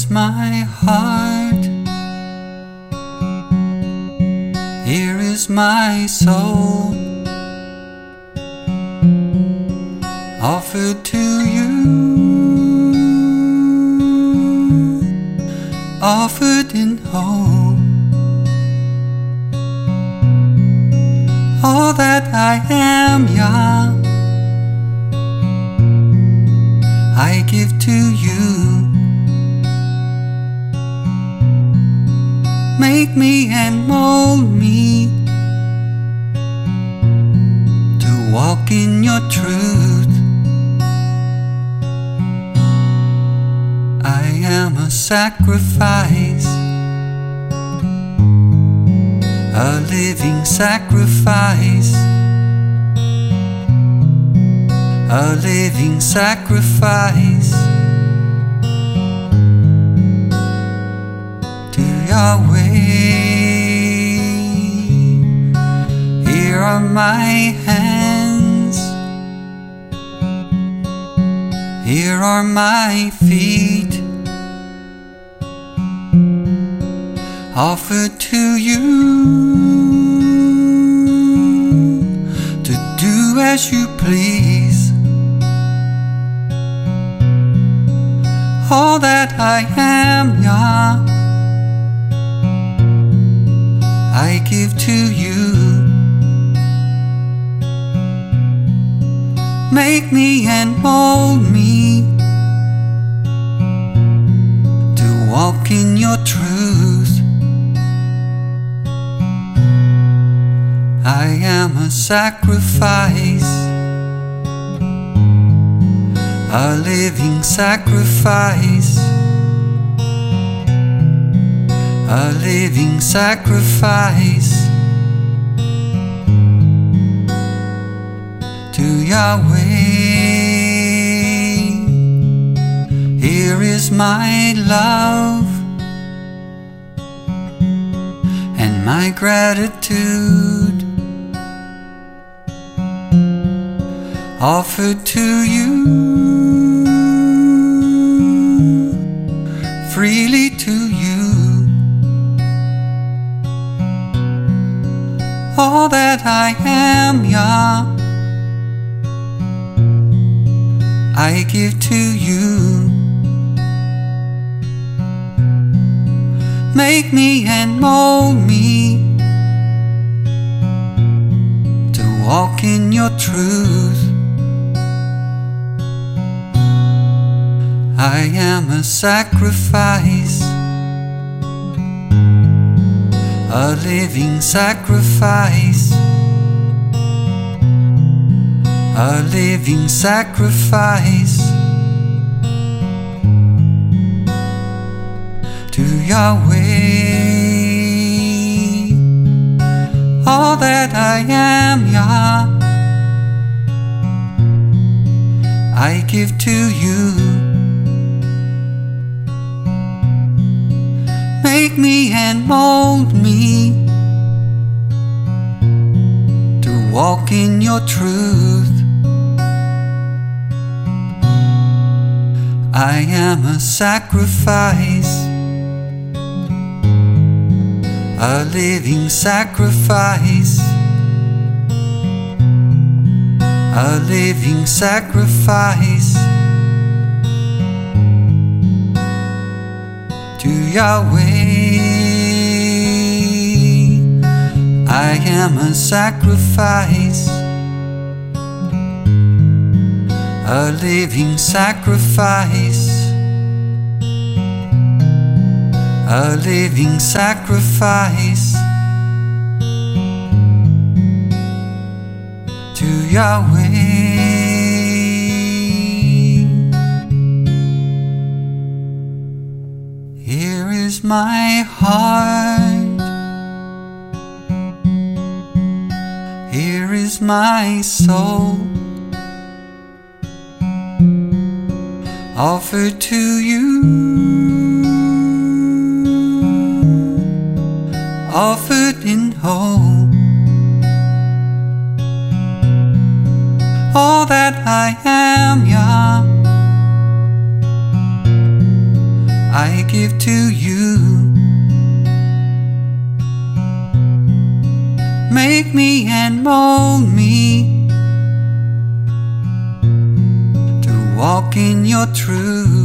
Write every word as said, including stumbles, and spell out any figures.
my heart, here is my soul, offered to you, offered in hope. All that I am, Yah, I give to you. Make me and mold me to walk in your truth. I am a sacrifice, a living sacrifice, a living sacrifice to Yahweh. Here are my hands, here are my feet, offered to you to do as you please. All that I am, Yah, I give to you. Make me and mold me to walk in your truth. I am a sacrifice, a living sacrifice, a living sacrifice to Yahweh. Here is my love and my gratitude, offered to you, freely to you. All that I am, Yah, I give to you. Make me and mold me to walk in your truth. I am a sacrifice, a living sacrifice, a living sacrifice to Yahweh. All that I am, Yah, I give to you. Make me and mold me to walk in your truth. I am a sacrifice, a living sacrifice, a living sacrifice to Yahweh. I am a sacrifice, a living sacrifice, a living sacrifice to Yahweh. Here is my heart, here is my soul, offered to you, offered in hope. All that I am, Yah, I give to you. Make me and mold me to walk in your truth.